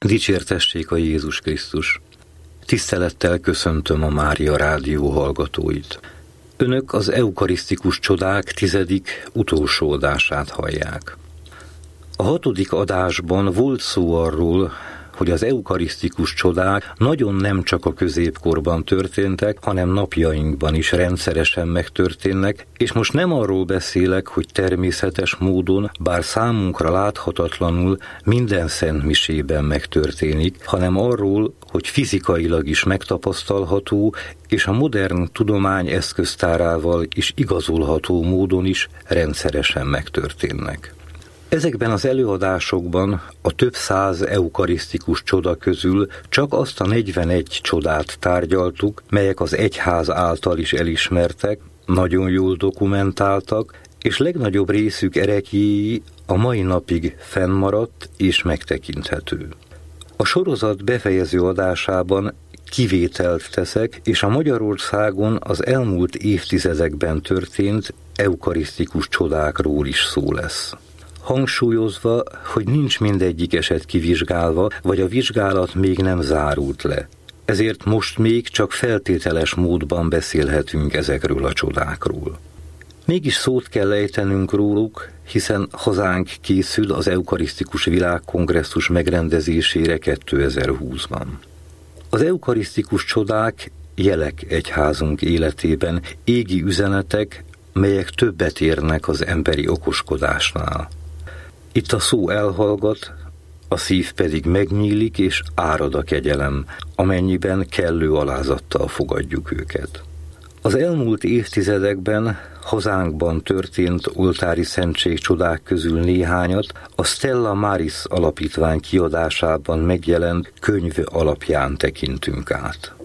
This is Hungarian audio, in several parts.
Dicsértessék a Jézus Krisztus! Tisztelettel köszöntöm a Mária Rádió hallgatóit. Önök az eukarisztikus csodák 10. utolsó adását hallják. A 6. adásban volt szó arról, hogy az eukarisztikus csodák nagyon nem csak a középkorban történtek, hanem napjainkban is rendszeresen megtörténnek, és most nem arról beszélek, hogy természetes módon, bár számunkra láthatatlanul minden szentmisében megtörténik, hanem arról, hogy fizikailag is megtapasztalható, és a modern tudomány eszköztárával is igazolható módon is rendszeresen megtörténnek. Ezekben az előadásokban a több száz eukarisztikus csoda közül csak azt a 41 csodát tárgyaltuk, melyek az egyház által is elismertek, nagyon jól dokumentáltak, és legnagyobb részük ereklyéi a mai napig fennmaradt és megtekinthető. A sorozat befejező adásában kivételt teszek, és a Magyarországon az elmúlt évtizedekben történt eukarisztikus csodákról is szó lesz. Hangsúlyozva, hogy nincs mindegyik eset kivizsgálva, vagy a vizsgálat még nem zárult le. Ezért most még csak feltételes módban beszélhetünk ezekről a csodákról. Mégis szót kell ejtenünk róluk, hiszen hazánk készül az Eukarisztikus Világkongresszus megrendezésére 2020-ban. Az eukarisztikus csodák jelek egyházunk életében, égi üzenetek, melyek többet érnek az emberi okoskodásnál. Itt a szó elhallgat, a szív pedig megnyílik, és árad a kegyelem, amennyiben kellő alázattal fogadjuk őket. Az elmúlt évtizedekben hazánkban történt oltári szentségcsodák közül néhányat a Stella Maris alapítvány kiadásában megjelent könyv alapján tekintünk át.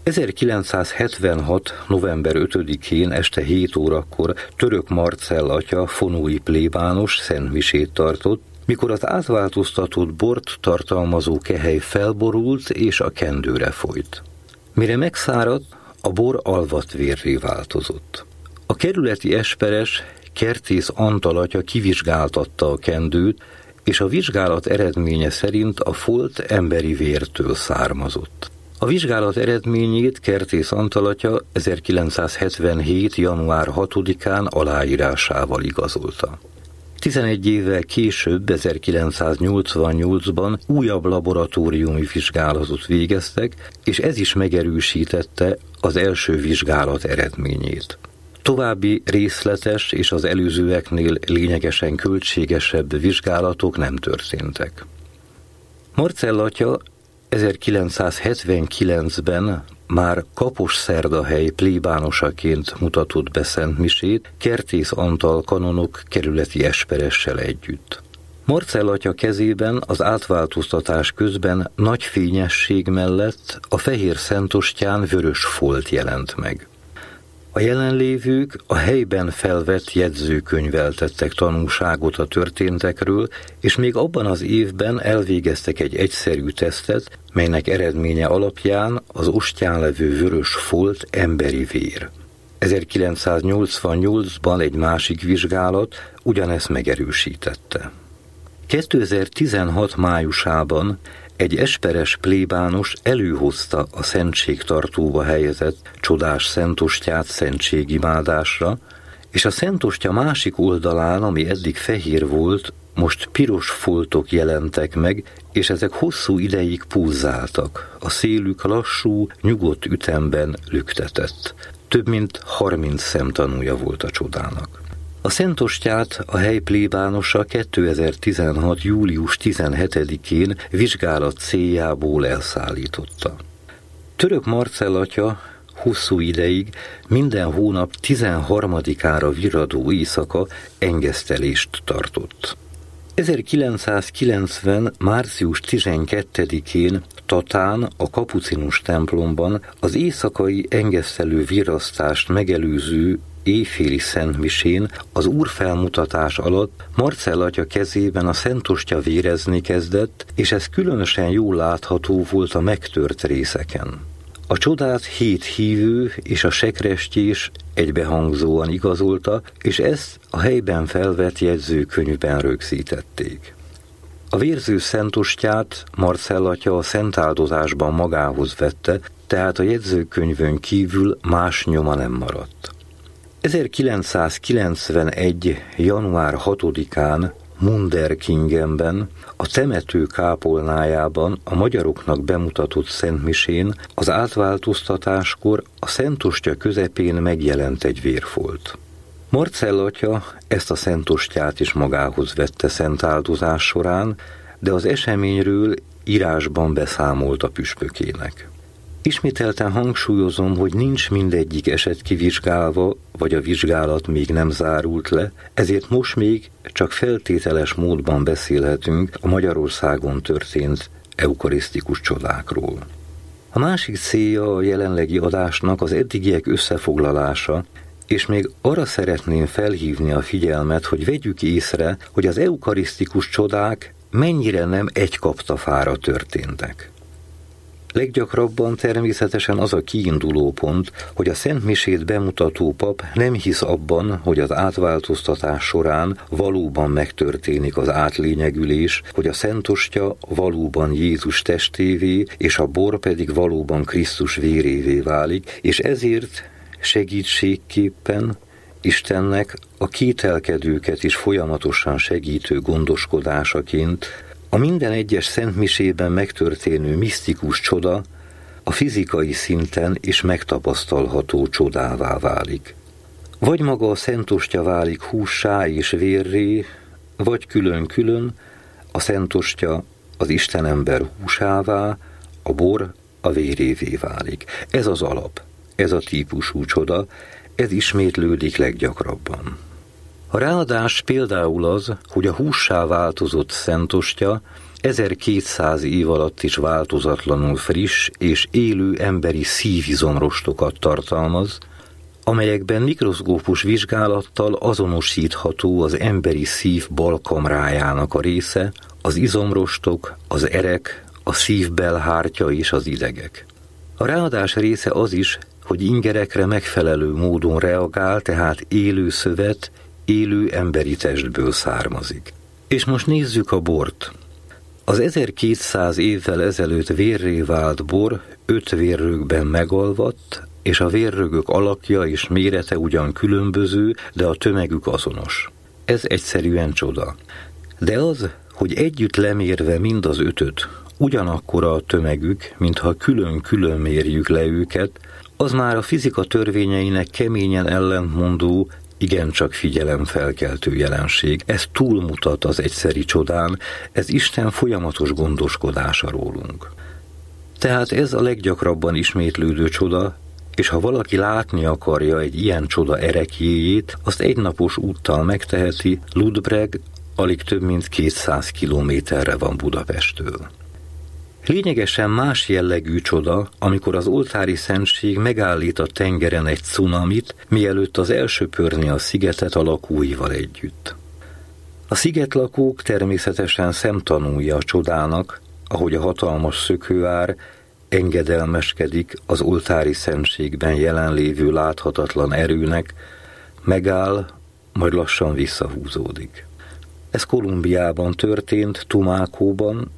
1976. november 5-én este 7 órakor Török Marcell atya fonói plébános szentmisét tartott, mikor az átváltoztatott bort tartalmazó kehely felborult és a kendőre folyt. Mire megszáradt, a bor alvatvérré változott. A kerületi esperes Kertész Antal atya kivizsgáltatta a kendőt, és a vizsgálat eredménye szerint a folt emberi vértől származott. A vizsgálat eredményét Kertész Antal atya 1977. január 6-án aláírásával igazolta. 11 évvel később, 1988-ban újabb laboratóriumi vizsgálatot végeztek, és ez is megerősítette az első vizsgálat eredményét. További részletes és az előzőeknél lényegesen költségesebb vizsgálatok nem történtek. Marcell atya 1979-ben már Kaposszerdahely plébánosaként mutatott be szentmisét Kertész Antal kanonok kerületi esperessel együtt. Marcell atya kezében az átváltoztatás közben nagy fényesség mellett a fehér szentostyán vörös folt jelent meg. A jelenlévők a helyben felvett jegyzőkönyvvel tettek tanúságot a történtekről, és még abban az évben elvégeztek egy egyszerű tesztet, melynek eredménye alapján az ostyán levő vörös folt emberi vér. 1988-ban egy másik vizsgálat ugyanezt megerősítette. 2016 májusában egy esperes plébános előhozta a szentségtartóba helyezett csodás szentostyát szentségimádásra, és a szentostya másik oldalán, ami eddig fehér volt, most piros foltok jelentek meg, és ezek hosszú ideig pulzáltak. A szélük lassú, nyugodt ütemben lüktetett. Több mint 30 szemtanúja volt a csodának. A szentostyát a hely plébánosa 2016. július 17-én vizsgálat céljából elszállította. Török Marcell atya hosszú ideig minden hónap 13-ára virradó éjszaka engesztelést tartott. 1990. március 12-én Tatán, a kapucinus templomban az éjszakai engesztelő virrasztást megelőző éjféli szentmisén az úrfelmutatás alatt Marcell atya kezében a szentostya vérezni kezdett, és ez különösen jól látható volt a megtört részeken. A csodát 7 hívő és a sekrestyés egybehangzóan igazolta, és ezt a helyben felvett jegyzőkönyvben rögzítették. A vérző szentostyát Marcell atya a szentáldozásban magához vette, tehát a jegyzőkönyvön kívül más nyoma nem maradt. 1991. január 6-án Munderkingenben, a temető kápolnájában a magyaroknak bemutatott szentmisén az átváltoztatáskor a szentostya közepén megjelent egy vérfolt. Marcell atya ezt a szentostyát is magához vette szentáldozás során, de az eseményről írásban beszámolt a püspökének. Ismételten hangsúlyozom, hogy nincs mindegyik eset kivizsgálva, vagy a vizsgálat még nem zárult le, ezért most még csak feltételes módban beszélhetünk a Magyarországon történt eukarisztikus csodákról. A másik célja a jelenlegi adásnak az eddigiek összefoglalása, és még arra szeretném felhívni a figyelmet, hogy vegyük észre, hogy az eukarisztikus csodák mennyire nem egy kaptafára történtek. Leggyakrabban természetesen az a kiinduló pont, hogy a szentmisét bemutató pap nem hisz abban, hogy az átváltoztatás során valóban megtörténik az átlényegülés, hogy a szentostya valóban Jézus testévé, és a bor pedig valóban Krisztus vérévé válik, és ezért segítségképpen Istennek a kételkedőket is folyamatosan segítő gondoskodásaként a minden egyes szentmisében megtörténő misztikus csoda a fizikai szinten is megtapasztalható csodává válik. Vagy maga a szentostya válik hússá és vérré, vagy külön-külön a szentostya az Istenember húsává, a bor a vérévé válik. Ez az alap, ez a típusú csoda, ez ismétlődik leggyakrabban. A ráadás például az, hogy a hússá változott szentostya 1200 év alatt is változatlanul friss és élő emberi szívizomrostokat tartalmaz, amelyekben mikroszkópus vizsgálattal azonosítható az emberi szív bal kamrájának a része, az izomrostok, az erek, a szívbelhártya és az idegek. A ráadás része az is, hogy ingerekre megfelelő módon reagál, tehát élő szövet, élő emberi testből származik. És most nézzük a bort. Az 1200 évvel ezelőtt vérré vált bor 5 vérrögben megalvadt, és a vérrögök alakja és mérete ugyan különböző, de a tömegük azonos. Ez egyszerűen csoda. De az, hogy együtt lemérve mind az 5-öt, ugyanakkora a tömegük, mintha külön-külön mérjük le őket, az már a fizika törvényeinek keményen ellentmondó, igencsak figyelemfelkeltő jelenség. Ez túlmutat az egyszeri csodán, ez Isten folyamatos gondoskodása rólunk. Tehát ez a leggyakrabban ismétlődő csoda, és ha valaki látni akarja egy ilyen csoda ereklyéjét, azt egynapos úttal megteheti, Ludbreg alig több mint 200 kilométerre van Budapesttől. Lényegesen más jellegű csoda, amikor az oltári szentség megállít a tengeren egy cunamit, mielőtt az elsöpörni a szigetet a lakóival együtt. A szigetlakók természetesen szemtanúja a csodának, ahogy a hatalmas szökőár engedelmeskedik az oltári szentségben jelenlévő láthatatlan erőnek, megáll, majd lassan visszahúzódik. Ez Kolumbiában történt, Tumácóban,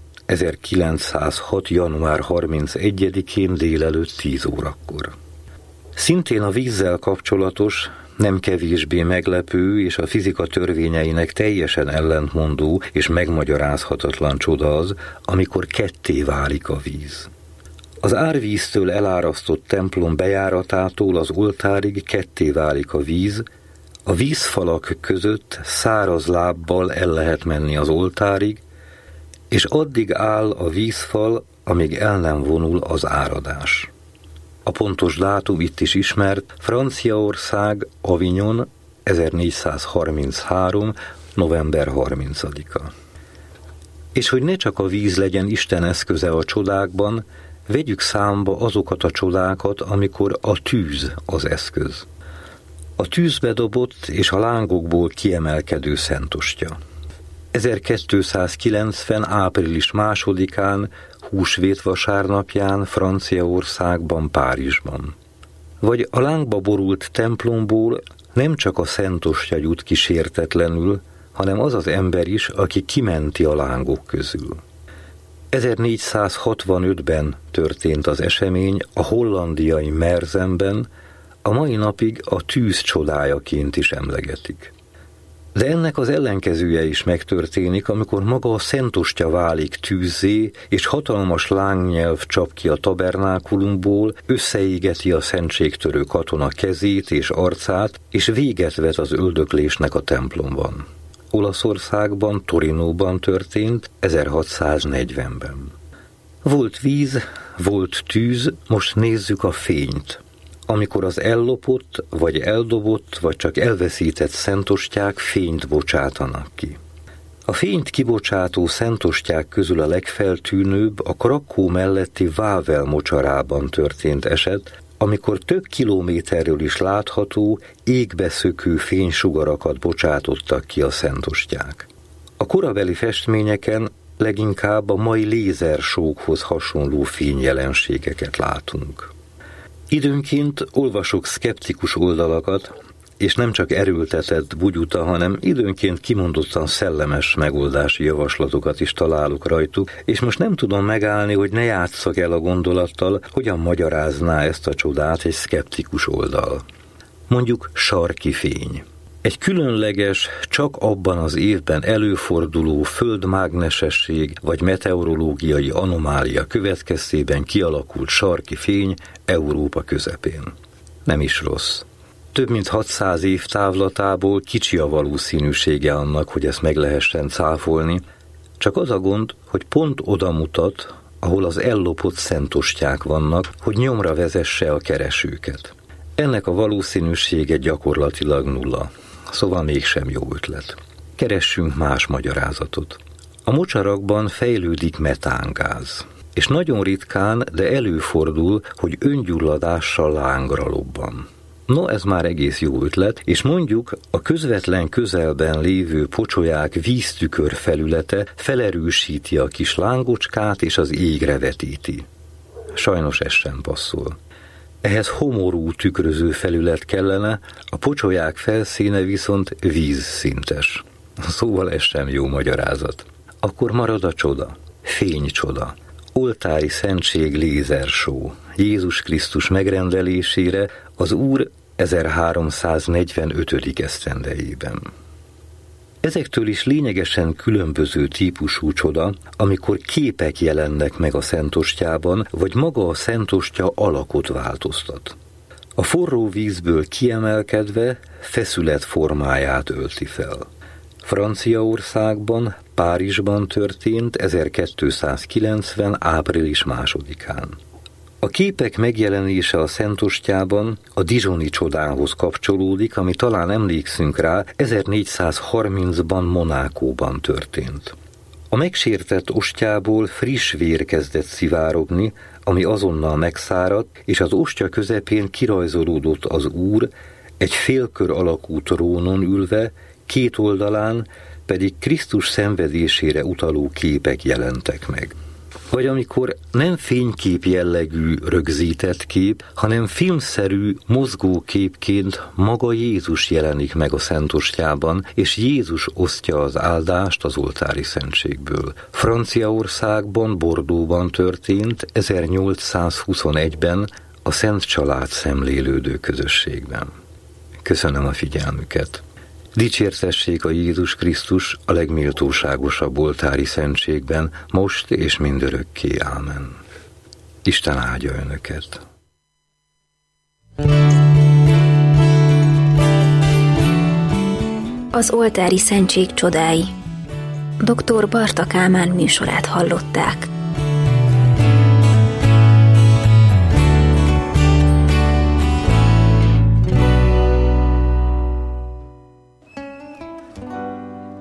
1906. január 31-én délelőtt 10 órakor. Szintén a vízzel kapcsolatos, nem kevésbé meglepő és a fizika törvényeinek teljesen ellentmondó és megmagyarázhatatlan csoda az, amikor ketté válik a víz. Az árvíztől elárasztott templom bejáratától az oltárig ketté válik a víz, a vízfalak között száraz lábbal el lehet menni az oltárig, és addig áll a vízfal, amíg el nem vonul az áradás. A pontos dátum itt is ismert, Franciaország, Avignon, 1433. november 30-a. És hogy ne csak a víz legyen Isten eszköze a csodákban, vegyük számba azokat a csodákat, amikor a tűz az eszköz. A tűzbe dobott és a lángokból kiemelkedő szentostya. 1290. április 2-án, húsvét vasárnapján Franciaországban, Párizsban. Vagy a lángba borult templomból nem csak a szentostya jut kísértetlenül, hanem az az ember is, aki kimenti a lángok közül. 1465-ben történt az esemény a hollandiai Mersemben, a mai napig a tűz csodájaként is emlegetik. De ennek az ellenkezője is megtörténik, amikor maga a szentostya válik tűzzé, és hatalmas lángnyelv csap ki a tabernákulumból, összeégeti a szentségtörő katona kezét és arcát, és véget vet az öldöklésnek a templomban. Olaszországban, Torinóban történt 1640-ben. Volt víz, volt tűz, most nézzük a fényt. Amikor az ellopott, vagy eldobott, vagy csak elveszített szentostyák fényt bocsátanak ki. A fényt kibocsátó szentostyák közül a legfeltűnőbb a Krakó melletti Wawel mocsarában történt eset, amikor több kilométerről is látható, égbe szökő fénysugarakat bocsátottak ki a szentostyák. A korabeli festményeken leginkább a mai lézersókhoz hasonló fényjelenségeket látunk. Időnként olvasok szkeptikus oldalakat, és nem csak erőltetett bugyuta, hanem időnként kimondottan szellemes megoldási javaslatokat is találok rajtuk, és most nem tudom megállni, hogy ne játsszak el a gondolattal, hogyan magyarázná ezt a csodát egy szkeptikus oldal. Mondjuk sarki fény. Egy különleges, csak abban az évben előforduló földmágnesesség vagy meteorológiai anomália következtében kialakult sarki fény Európa közepén. Nem is rossz. Több mint 600 év távlatából kicsi a valószínűsége annak, hogy ezt meg lehessen cáfolni, csak az a gond, hogy pont oda mutat, ahol az ellopott szentostyák vannak, hogy nyomra vezesse a keresőket. Ennek a valószínűsége gyakorlatilag nulla, szóval mégsem jó ötlet. Keressünk más magyarázatot. A mocsarakban fejlődik metángáz, és nagyon ritkán, de előfordul, hogy öngyulladással lángra lobban. No, ez már egész jó ötlet, és mondjuk a közvetlen közelben lévő pocsolyák víztükör felülete felerősíti a kis lángocskát és az égre vetíti. Sajnos ez sem passzol. Ehhez homorú tükröző felület kellene, a pocsolyák felszíne viszont vízszintes. Szóval ez sem jó magyarázat. Akkor marad a csoda, fénycsoda, oltári szentség lézersó, Jézus Krisztus megrendelésére az Úr 1345. esztendejében. Ezektől is lényegesen különböző típusú csoda, amikor képek jelennek meg a szentostyában, vagy maga a szentostya alakot változtat. A forró vízből kiemelkedve feszület formáját ölti fel. Franciaországban, Párizsban történt 1290. április 2-án. A képek megjelenése a szentostyában a dijoni csodához kapcsolódik, ami talán emlékszünk rá, 1430-ban Monákóban történt. A megsértett ostyából friss vér kezdett szivárogni, ami azonnal megszáradt, és az ostya közepén kirajzolódott az Úr, egy félkör alakú trónon ülve, két oldalán pedig Krisztus szenvedésére utaló képek jelentek meg. Vagy amikor nem fénykép jellegű rögzített kép, hanem filmszerű mozgóképként maga Jézus jelenik meg a szentostyában, és Jézus osztja az áldást az oltári szentségből. Franciaországban, Bordeauxban történt 1821-ben a Szent Család szemlélődő közösségben. Köszönöm a figyelmüket! Dicsértessék a Jézus Krisztus a legméltóságosabb oltári szentségben, most és mindörökké. Ámen. Isten áldja önöket! Az oltári szentség csodái. Dr. Barta Kálmán műsorát hallották.